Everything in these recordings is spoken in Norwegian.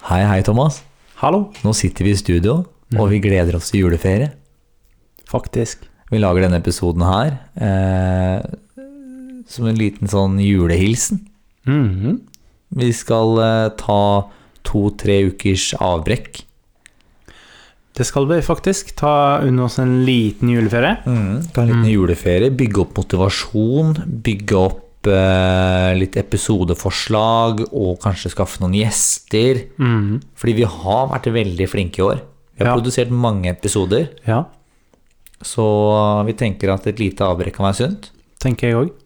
Hei Thomas. Hallo. Nå sitter vi i studio, og vi gleder oss til juleferie. Faktisk. Vi lager denne episoden her som en liten sånn julehilsen. Vi skal ta 2-3 ukers avbrekk. Det skal vi faktisk ta under oss en liten juleferie. Ta en liten juleferie, bygge opp motivasjon, bygge opp litt episodeforslag, og kanskje skaffe noen gjester. Fordi vi har vært veldig flinke i år. Vi har produsert mange episoder. Ja. Så vi tenker at et lite avbrekk kan være sunt. Tenker jeg også.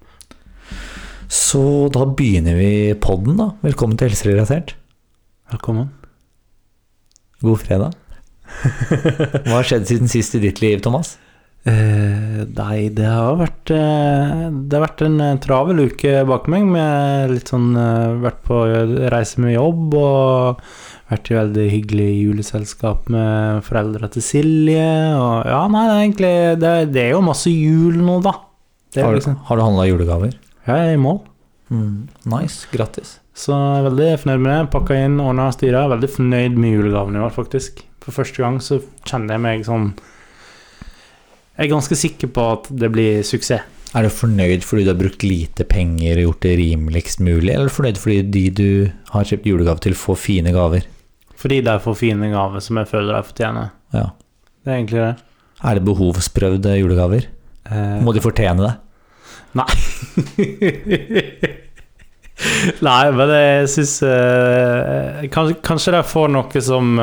Så da begynner vi podden da. Velkommen til Helserelatert. Velkommen. God fredag. Hva har skjedd siden sist i ditt liv, Thomas? Nei, det har vært en travel uke bak meg, med litt sånn, vært på reise med jobb, og vært i veldig hyggelig juleselskap med foreldre til Silje, og ja, nei, det er egentlig, det er jo masse jul nå da. Har du handlet julegaver? Ja, jeg er i mål. Nice, grattis. Så jeg er veldig fornøyd med det, pakket inn, ordnet og styret, veldig fornøyd med julegaven i år faktisk. For første gang så kjenner jeg meg sånn, jeg er ganske sikker på at det blir suksess. Er du fornøyd fordi du har brukt lite penger og gjort det rimeligst mulig, eller fornøyd fordi de du har kjøpt julegave til får fine gaver? Fordi de får fine gaver som jeg føler jeg fortjener. Ja. Det er egentlig det. Er det behovsprøvde julegaver? Må de fortjene det? Nei. Nei, men jeg synes kanskje de får noe som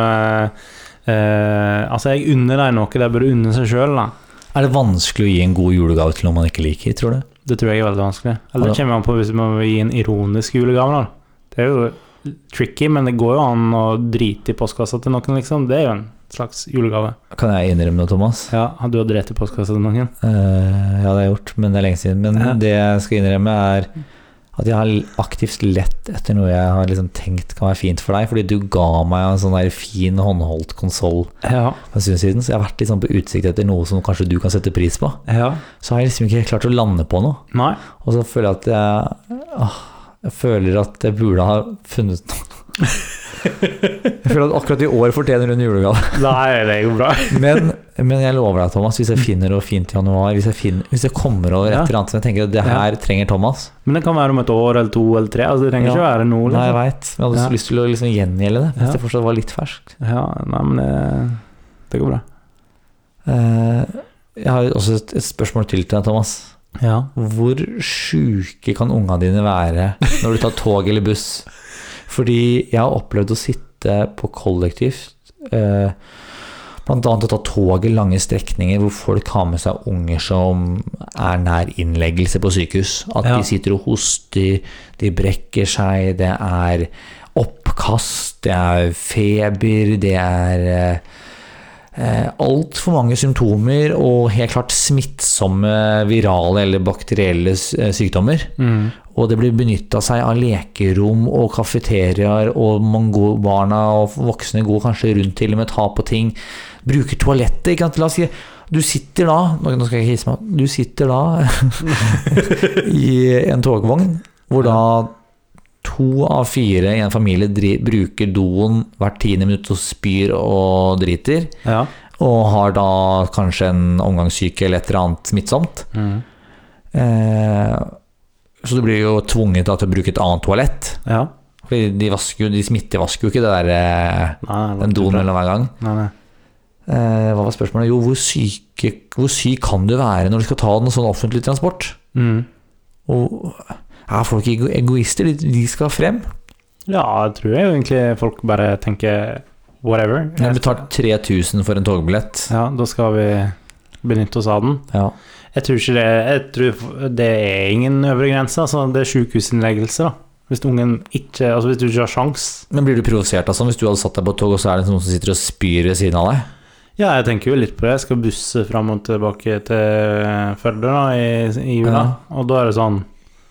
altså jeg unner deg noe de burde unne seg selv da. Er det vanskelig å gi en god julegave til noe man ikke liker, tror du? Det tror jeg er veldig vanskelig. Eller det kommer an på hvis man vil gi en ironisk julegave da. Det er jo tricky, men det går jo an å drite i postkassa til noen liksom. Det er jo en slags julegave. Kan jeg innrømme noe, Thomas? Ja, du har drept i postkassa til noen? Ja, det har jeg gjort, men det er lenge siden. Men det jeg skal innrømme er at jeg har aktivt lett etter noe jeg har liksom tenkt kan være fint for deg, fordi du ga meg en sånn der fin håndholdt konsol for en stund siden, så jeg har vært litt sånn på utsikt etter noe som kanskje du kan sette pris på. Så har jeg liksom ikke klart å lande på noe. Nei. Og så føler jeg at jeg føler at jeg burde ha funnet noe. Jeg føler at akkurat i år fortjener du en julegave. Nei, det er jo bra. Men jeg lover deg, Thomas, hvis jeg finner noe fint i januar, hvis jeg kommer over et eller annet som jeg tenker at det her trenger Thomas. Men det kan være om et år, eller 2, eller 3, altså det trenger ikke være noe. Nei, jeg vet. Jeg hadde lyst til å liksom gjengjelde det, hvis det fortsatt var litt ferskt. Ja, nei, men det går bra. Jeg har også et spørsmål til deg, Thomas. Ja. Hvor syke kan ungene dine være når du tar tog eller buss? Fordi jeg har opplevd å sitte på kollektivt, blant annet å ta toget lange strekninger hvor folk har med seg unger som er nær innleggelse på sykehus. At de sitter og hoster, de brekker seg, det er oppkast, det er feber, det er alt for mange symptomer og helt klart smittsomme virale eller bakterielle sykdommer. Og det blir benyttet seg av lekerom og kafeterier, og barna og voksne går kanskje rundt til og med ta på ting, bruker toalettet, ikke sant? La oss si, du sitter da, nå skal jeg hisse meg, du sitter da i en togvogn, hvor da 2 av 4 i en familie bruker doen hvert 10. minutt og spyr og driter, og har da kanskje en omgangssyke eller et eller annet smittsomt. Så du blir jo tvunget til å bruke et annet toalett. Ja. Fordi de smittevasker jo ikke det der, den doen eller hver gang. Nei. Hva var spørsmålet? Jo, hvor syk kan du være når du skal ta den sånn offentlig transport? Og er folk egoister? De skal frem. Ja, jeg tror egentlig folk bare tenker whatever. Jeg betaler 3000 for en togbillett. Ja, da skal vi benytte oss av den. Ja. Jeg tror det er ingen øvre grense, altså det er sykehusinnleggelse da. Hvis du ikke har sjans. Men blir du provosert altså, hvis du hadde satt deg på tog og så er det noen som sitter og spyr ved siden av deg? Ja, jeg tenker jo litt på det. Jeg skal busse frem og tilbake til Førde da, i jula, og da er det sånn,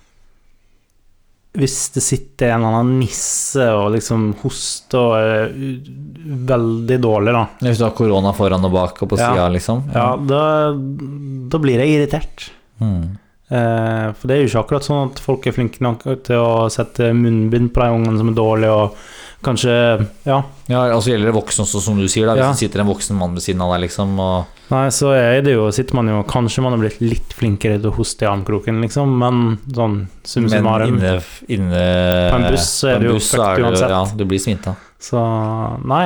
hvis det sitter en eller annen nisse og liksom hoster og er veldig dårlig da. Hvis du har korona foran og bak og på siden liksom. Ja, da blir jeg irritert. For det er jo ikke akkurat sånn at folk er flinke nok til å sette munnbind på de ungene som er dårlige, og Kanskje, ja. Ja, altså gjelder det voksen også, som du sier da, hvis Ja. det sitter en voksen mann ved siden av deg, liksom, og Nei, så er det jo, sitter man jo, kanskje man har blitt litt flinkere til å hoste i armkroken, liksom, men sånn men summarum. inne På en buss så er det jo fucked uansett. Ja, du blir smittet. Så, nei,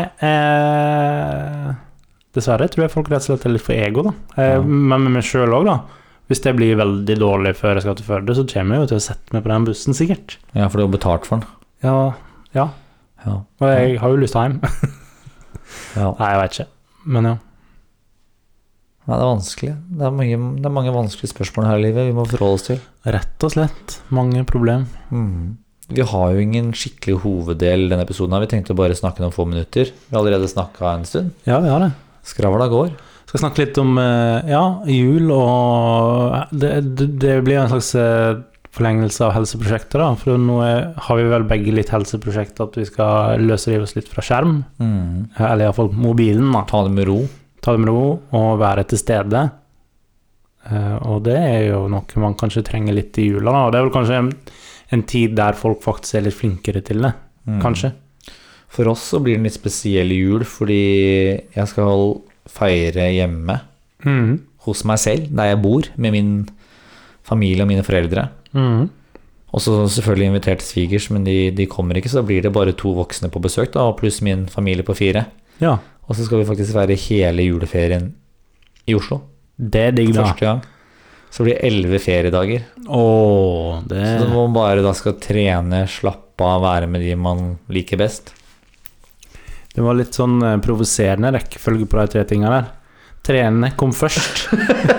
dessverre tror jeg folk rett og slett er litt for ego, da. Ja. Men med meg selv også, da. Hvis det blir veldig dårlig før jeg skal til Førde, så kommer jeg jo til å sette meg på den bussen, sikkert. Ja, for du har betalt for den. Ja. Ja. Og jeg har jo lyst hjem. Ja. Nei, jeg vet ikke. Men ja. Nei, det er vanskelig. Det er mange vanskelige spørsmål her i livet vi må forholde oss til. Rett og slett. Mange problem. Vi har jo ingen skikkelig hoveddel i denne episoden her. Vi tenkte bare snakke noen få minutter. Vi har allerede snakket en stund. Ja, vi har det. Skravla går. Skal snakke litt om, ja, jul, og det blir en slags forlengelse av helseprosjekter, da. For nå har vi vel begge litt helseprosjekt at vi skal løsrive oss litt fra skjerm. Eller i hvert fall mobilen, da. Ta det med ro. Ta det med ro og være til stede. Og det er jo noe man kanskje trenger litt i jula, da. Og det er vel kanskje en tid der folk faktisk er litt flinkere til det. Kanskje. For oss så blir det en litt spesiell jul, fordi jeg skal feire hjemme hos meg selv, der jeg bor, med min familie og mine foreldre. Og så selvfølgelig invitert svigers, men de kommer ikke, så da blir det bare 2 voksne på besøk, da, pluss min familie på 4. Ja. Og så skal vi faktisk være hele juleferien i Oslo. Det er digg, da. Første gang. Så blir det 11 feriedager. Det... Så da må man bare da skal trene, slappe av, være med de man liker best. Det var litt sånn provoserende rekkefølge på de 3 tingene der. Trene kom først.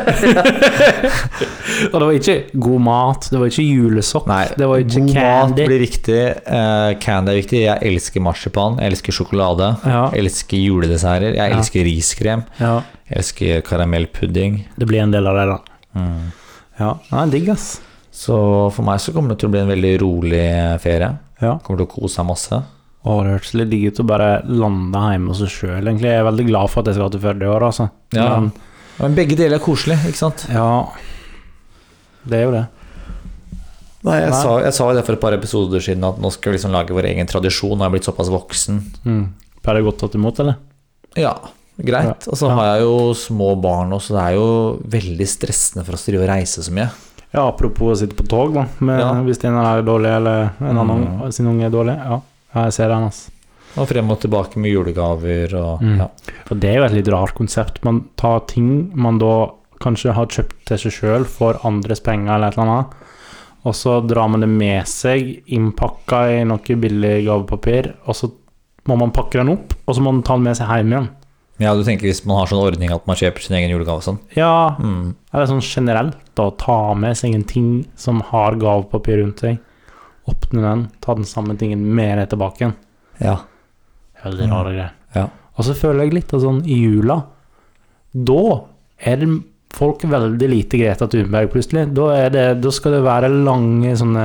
Og det var ikke god mat, det var ikke julesokk, Nei, det var ikke god candy. mat blir viktig. Candy er viktig. Jeg elsker marsipan, jeg elsker sjokolade, jeg elsker juledesserter, jeg elsker riskrem, jeg elsker karamellpudding. Det blir en del av det da. Ja, digg ass. Så for meg så kommer det til å bli en veldig rolig ferie. Kommer til å kose meg masse. Det hørtes litt digg ut å bare lande hjemme hos seg selv, egentlig. Jeg er veldig glad for at jeg skal til Førde i år, altså. Men begge deler er koselig, ikke sant? Ja, det er jo det. Nei, jeg sa det for et par episoder siden, at nå skal vi liksom lage vår egen tradisjon, og jeg er blitt såpass voksen. Blir det godt tatt imot, eller? Ja, greit. Og så har jeg jo små barn, og så det er jo veldig stressende for oss å reise så mye. Ja, apropos å sitte på tog, da. Hvis en er dårlig, eller en annen sin unge er dårlig, jeg ser den, altså. Og frem og tilbake med julegaver og For det er jo et litt rart konsept. Man tar ting man da kanskje har kjøpt til seg selv for andres penger eller et eller annet, og så drar man det med seg innpakket i noe billig gavepapir, og så må man pakke den opp, og så må man ta den med seg hjem igjen. Ja, du tenker hvis man har sånn ordning at man kjøper sin egen julegave og sånn? Ja, eller sånn generelt da, ta med seg en ting som har gavepapir rundt seg, åpne den, ta den samme tingen med det tilbake igjen. Ja. Veldig rare greier. Ja. Og så føler jeg litt av sånn i jula, da er det folk veldig lite Greta Thunberg plutselig. Da skal det være lange sånne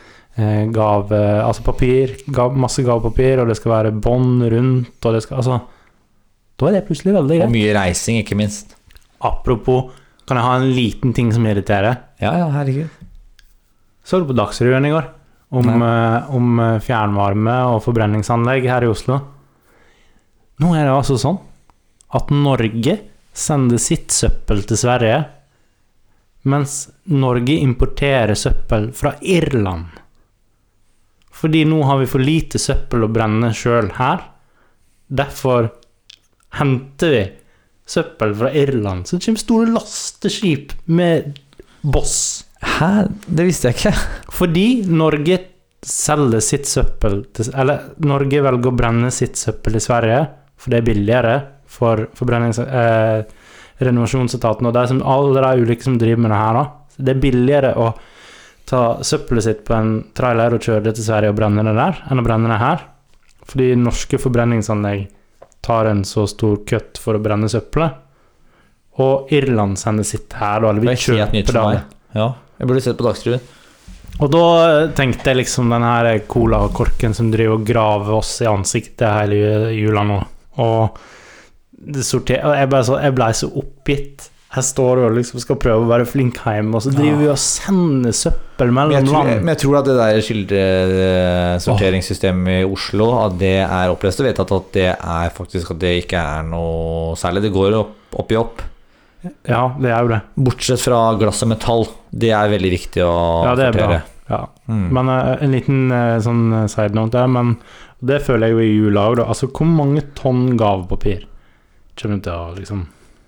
altså papir, masse gavepapir, og det skal være bånd rundt, og det skal, altså, da er det plutselig veldig greit. Og mye reising, ikke minst. Apropos, kan jeg ha en liten ting som irriterer? Ja, herregud. Så du på Dagsrevyen i går? Om fjernvarme og forbrenningsanlegg her i Oslo. Nå er det altså sånn at Norge sender sitt søppel til Sverige, mens Norge importerer søppel fra Irland. Fordi nå har vi for lite søppel å brenne selv her. Derfor henter vi søppel fra Irland. Så det kommer store lasteskip med boss. Hæ? Det visste jeg ikke. Fordi Norge selger sitt søppel eller Norge velger å brenne sitt søppel i Sverige, for det er billigere for renovasjonsetaten, og det er som alle de ulike som driver med det her da. Det er billigere å ta søppelet sitt på en trailer og kjøre det til Sverige og brenne det der, enn å brenne det her. Fordi norske forbrenningsanlegg tar en så stor kutt for å brenne søppelet, og Irland sender sitt her da, eller vi kjøper det. Ja, jeg burde sett på Dagsrevyen. Og da tenkte jeg liksom den her cola-korken som driver og graver oss i ansiktet hele jula nå. Og det jeg ble så oppgitt Her står du og liksom skal prøve å være flink hjemme, og så driver vi og sender søppel mellom land. Men jeg tror at det der kildesorteringssystemet i Oslo, at det er oppløst. Jeg vet at det er faktisk at det ikke er noe særlig. Det går opp i opp. Ja, det er jo det. Bortsett fra glass og metall. Det er veldig viktig å det er sortere. Bra. Ja. Men en liten sånn side note der, men det føler jeg jo i jula også, da. Altså, hvor mange tonn gavepapir kommer du til å liksom...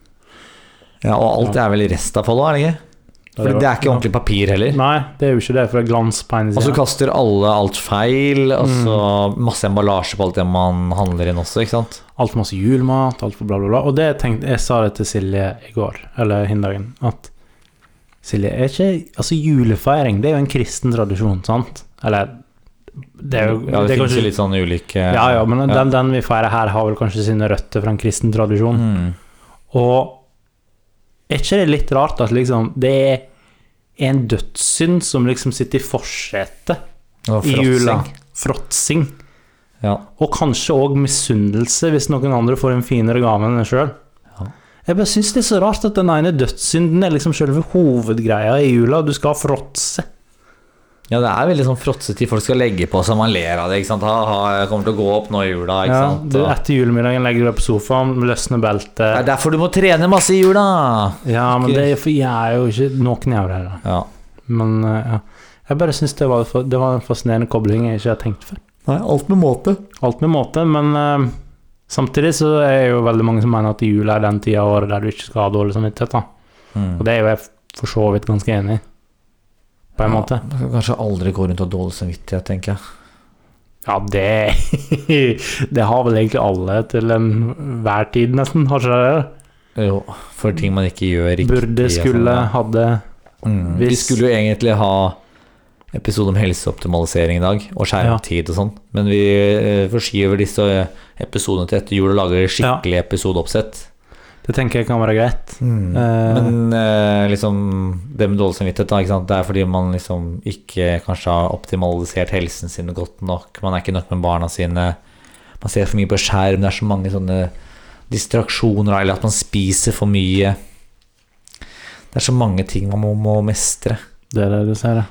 Ja, og alt er vel i restavfall også, er det ikke? For det er ikke ordentlig papir heller. Nei, det er jo ikke det, for det er glans på en side. Og så kaster alle alt feil, og så masse emballasje på alt det man handler inn også, ikke sant? Alt masse julemat, alt for bla bla bla. Og det jeg sa det til Silje i går, eller hindagen, at Silje, altså julefeiring, det er jo en kristen tradisjon, sant? Eller, det er jo... Ja, det finnes jo litt sånn ulike... Ja, men den vi feirer her har vel kanskje sine røtter fra en kristen tradisjon. Og er ikke det litt rart at liksom det er en dødssynd som liksom sitter i forsetet i jula? Fråtsing. Ja. Og kanskje også misunnelse hvis noen andre får en finere gave enn en selv. Ja. Jeg bare synes det er så rart at den ene dødssynden er liksom selve hovedgreia i jula, og du skal fråtse. Ja, det er veldig sånn fråtsetid folk skal legge på så man ler av det, ikke sant? Jeg kommer til å gå opp nå i jula, ikke sant? Du, etter julemiddagen legger du deg på sofaen, løsner beltet. Det er derfor du må trene masse i jula! Ja, men det er for jeg er jo ikke noen gjør det da. Ja. Men ja, jeg bare synes det var en fascinerende kobling jeg ikke har tenkt før. Nei, alt med måte. Alt med måte, men samtidig så er det jo veldig mange som mener at jula er den tiden av året der du ikke skal ha dårlig samvittighet da. Og det er jo jeg for så vidt ganske enig i. På en måte. Man kan kanskje aldri gå rundt og dårlig samvittighet, tenker jeg. Ja, det har vel egentlig alle til en hver tid nesten, har ikke det? Jo, for ting man ikke gjør riktig. Burde, skulle, hadde. Vi skulle jo egentlig ha episode om helseoptimalisering i dag, og skjermtid og sånn, men vi forskyver disse episodene til etter jul og lager skikkelig episodeoppsett. Det tenker jeg kan være greit. Men liksom det med dårlig samvittighet da, ikke sant? Det er fordi man liksom ikke kanskje har optimalisert helsen sin godt nok, man er ikke nok med barna sine, man ser for mye på skjerm, det er så mange sånne distraksjoner, eller at man spiser for mye. Det er så mange ting man må mestre. Det er det du sier det.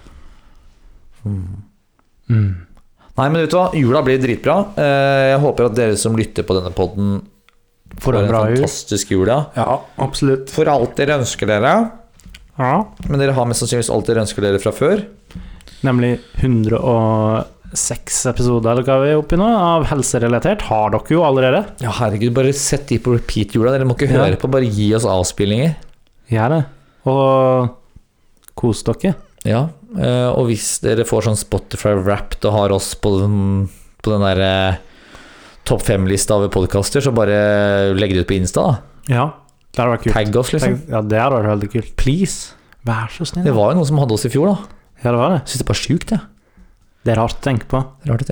Nei, men vet du hva, jula blir dritbra. Jeg håper at dere som lytter på denne podden for en fantastisk jul, ja. Ja, absolutt. For alt dere ønsker dere. Ja. Men dere har mest sannsynligvis alt dere ønsker dere fra før. Nemlig 106 episoder, eller hva vi er oppe i nå, av helserelatert. Har dere jo allerede. Ja, herregud, bare sett de på repeat jula. Dere må ikke høre på, bare gi oss avspillinger. Gjør det. Og kos dere. Ja, og hvis dere får sånn Spotify Wrapped og har oss på den der topp 5-lista over podcaster, så bare legg det ut på Insta da. Ja, det hadde vært kult. Tagg oss liksom. Ja, det hadde vært veldig kult. Please. Vær så snill. Det var jo noen som hadde oss i fjor da. Ja, det var det. Jeg synes det er bare sykt, det. Det er rart å tenke på.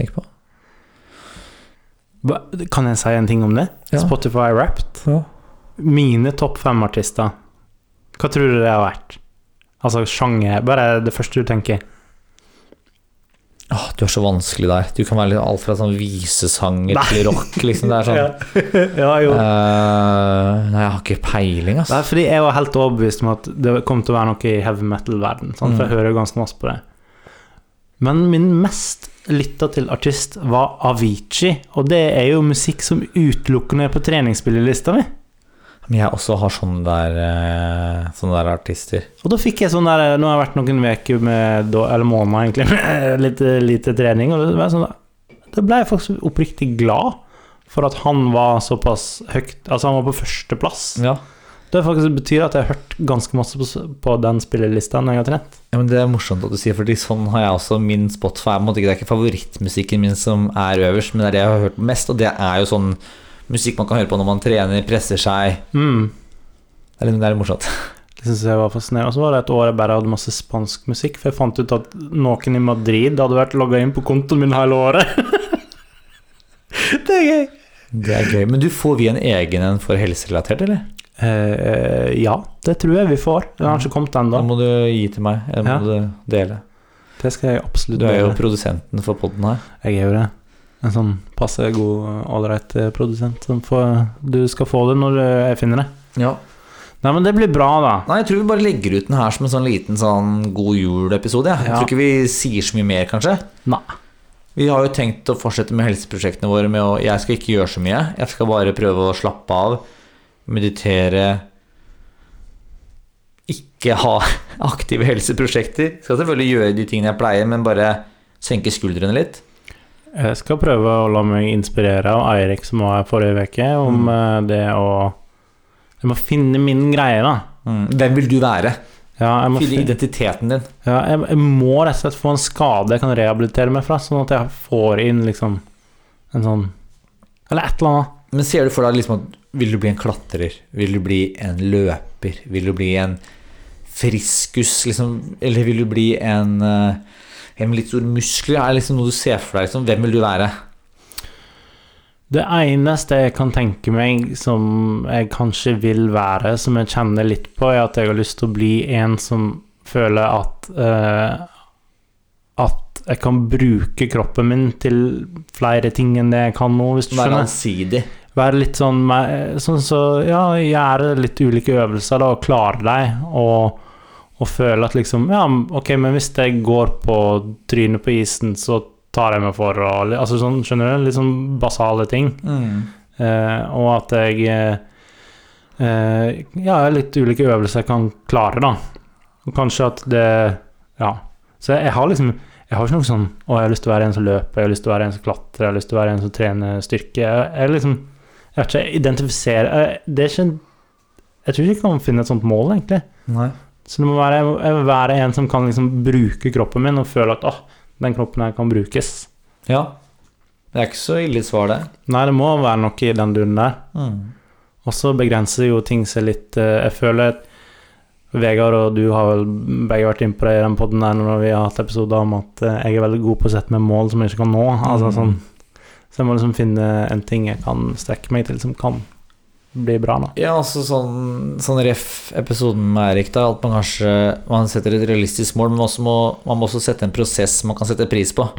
Kan jeg si en ting om det? Ja. Spotify Wrapped. Ja. Mine topp 5-artister. Hva tror du det har vært? Altså sjanger, bare det første du tenker. Du er så vanskelig der. Du kan være alt fra sånn visesanger til rock, liksom. Det er sånn. Ja, jo. Nei, jeg har ikke peiling, altså. Det er fordi jeg var helt overbevist om at det kom til å være noe i heavy metal-verden, for jeg hører ganske masse på det. Men min mest lyttet til artist var Avicii, og det er jo musikk som utelukkende er på treningsspillelista mi. Men jeg også har sånne der artister. Og da fikk jeg sånn der, nå har jeg vært noen veker med, eller måneder egentlig, med litt lite trening, og det ble jeg faktisk oppriktig glad for at han var såpass høyt, altså han var på første plass. Ja. Det faktisk betyr at jeg har hørt ganske masse på den spillelista når jeg har trent. Ja, men det er morsomt at du sier, fordi sånn har jeg også min Spotify, det er ikke favorittmusikken min som er øverst, men det er det jeg har hørt mest, og det er jo sånn musikk man kan høre på når man trener, presser seg. Det er morsomt. Det synes jeg var fascinerende. Og så var det et år jeg bare hadde masse spansk musikk, for jeg fant ut at noen i Madrid hadde vært logget inn på kontoen min hele året. Det er gøy. Det er gøy. Men du, får vi en egen en for helserelatert, eller? Ja, det tror jeg vi får. Den har ikke kommet enda. Da må du gi til meg. Jeg må du dele. Det skal jeg absolutt dele. Du er jo produsenten for podden her. Jeg er jo det. En sånn passe god, allreit produsent som du skal få det når jeg finner det. Ja. Nei, men det blir bra da. Nei, jeg tror vi bare legger ut den her som en sånn liten sånn god jul-episode. Jeg tror ikke vi sier så mye mer, kanskje. Nei. Vi har jo tenkt å fortsette med helseprosjektene våre med jeg skal ikke gjøre så mye. Jeg skal bare prøve å slappe av, meditere, ikke ha aktive helseprosjekter. Jeg skal selvfølgelig gjøre de tingene jeg pleier, men bare senke skuldrene litt. Jeg skal prøve å la meg inspirere av Eirik som var her forrige uke, om det å jeg må finne min greie da. Hvem vil du være? Ja, jeg må finne identiteten din. Ja, jeg må rett og slett få en skade jeg kan rehabilitere meg fra, sånn at jeg får inn liksom en sånn, eller et eller annet. Men ser du for deg liksom at vil du bli en klatrer? Vil du bli en løper? Vil du bli en friskus? Liksom? Eller vil du bli en med litt store muskler? Er det liksom noe du ser for deg? Liksom? Hvem vil du være? Det eneste jeg kan tenke meg som jeg kanskje vil være, som jeg kjenner litt på, er at jeg har lyst til å bli en som føler at jeg kan bruke kroppen min til flere ting enn det jeg kan nå, hvis du skjønner. Være allsidig. Være litt sånn så, ja, gjøre litt ulike øvelser da, og klare deg, og føle at liksom, ja, ok, men hvis jeg går på trynet på isen, så tar jeg meg for, altså sånn, skjønner du, litt sånn basale ting. Og at jeg ja, litt ulike øvelser jeg kan klare da. Og kanskje at det, ja. Så jeg har liksom, jeg har ikke noe sånn, jeg har lyst til å være en som løper, jeg har lyst til å være en som klatrer, jeg har lyst til å være en som trener styrke. Jeg liksom, jeg vet ikke, identifisere, det er ikke, jeg tror ikke jeg kan finne et sånt mål egentlig. Nei. Så det må være, jeg vil være en som kan liksom bruke kroppen min og føle at, den kroppen her kan brukes. Ja, det er ikke så ille svar det. Nei, det må være noe i den duren der. Og så begrenser jo ting seg litt. Jeg føler at Vegard og du har vel begge vært inne på det i den podden der når vi har hatt episoder om at jeg er veldig god på å sette meg mål som jeg ikke kan nå. Altså sånn, så jeg må liksom finne en ting jeg kan strekke meg til som kan bli bra da. Ja, altså sånn ref-episoden med Erik da, at man setter et realistisk mål, men man må også sette en prosess man kan sette pris på.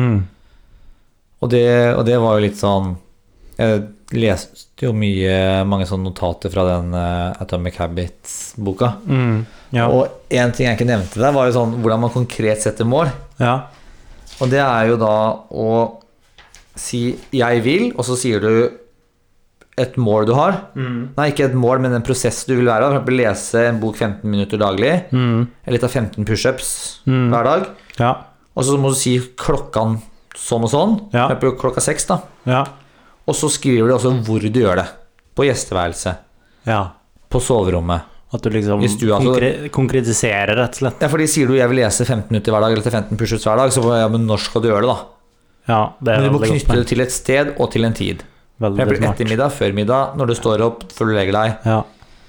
Og det var jo litt sånn, jeg leste jo mange sånne notater fra den Atomic Habits-boka. Ja. Og en ting jeg ikke nevnte der var jo sånn, hvordan man konkret setter mål. Ja. Og det er jo da å si, jeg vil, og så sier du et mål du har. Nei, ikke et mål, men en prosess du vil være. For eksempel lese en bok 15 minutter daglig, eller ta 15 push-ups hver dag. Ja. Og så må du si klokkan sånn og sånn. Ja. For eksempel klokka 6 da. Ja. Og så skriver du også hvor du gjør det. På gjesteværelse. Ja. På soverommet. At du liksom konkretiserer rett og slett. Ja, fordi sier du jeg vil lese 15 minutter hver dag, eller til 15 push-ups hver dag, så ja, men når skal du gjøre det da? Ja, det er men du må veldig knytte det til et sted og til en tid. Veldig For eksempel ettermiddag, før middag, når du står opp, før du legger deg. Ja.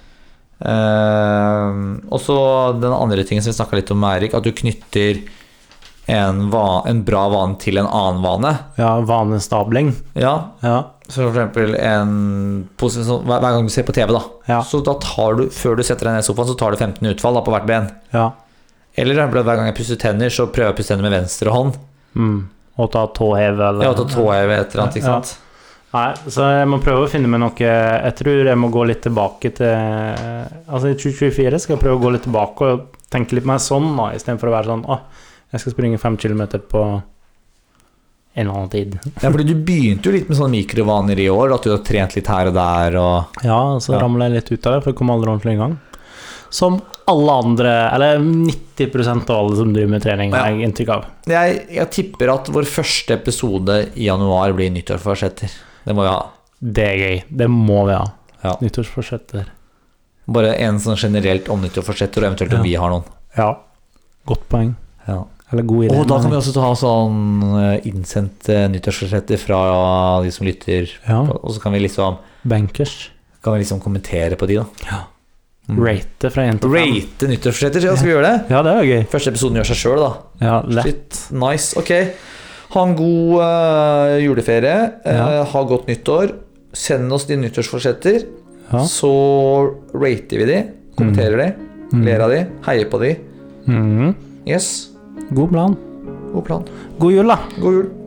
Og så den andre tingen som vi snakket litt om med Erik, at du knytter en bra vane til en annen vane. Ja, vanestabling. Ja. Ja. Så for eksempel hver gang du ser på TV da, Ja. så da tar du, før du setter deg ned i sofaen, så tar du 15 utfall da, på hvert ben. Ja. Eller hver gang jeg pusser tenner, så prøver jeg å pusse tenner med venstre hånd. Og ta tåhev eller... Ja, ta tåhev et eller annet, ikke sant? Ja. Nei, så jeg må prøve å finne meg noe. Jeg tror jeg må gå litt tilbake til, altså i 2024 skal jeg prøve å gå litt tilbake og tenke litt mer sånn da, i stedet for å være sånn, jeg skal springe 5 kilometer på en eller annen tid. Ja, fordi du begynte jo litt med sånne mikrovaner i år, at du har trent litt her og der, og... Ja, så ramlet jeg litt ut av det, for jeg kom aldri ordentlig i gang. Som alle andre, eller 90% av alle som driver med trening, har jeg inntrykk av. Jeg tipper at vår første episode i januar blir nyttårsforsetter. Det må vi ha. Det er gøy, det må vi ha. Ja. Nyttårsforsetter. Bare en sånn generelt om nyttårsforsetter, og eventuelt om vi har noen. Ja, godt poeng. Ja. Eller god idé. Og da kan vi også ha sånn innsendt nyttårsforsetter fra de som lytter, og så kan vi liksom Bankers. Kan vi liksom kommentere på de da. Ja. Rate fra 1 til 5. Rate nyttårsforsetter, ja, skal vi gjøre det? Ja, det er gøy. Første episoden gjør seg selv da. Ja, lett. Shit, nice, ok. Ha en god juleferie, ha godt nyttår, send oss de nyttårsforsetter, så rater vi de, kommenterer de, ler av de, heier på de. Yes. God plan. God plan. God jul da. God jul.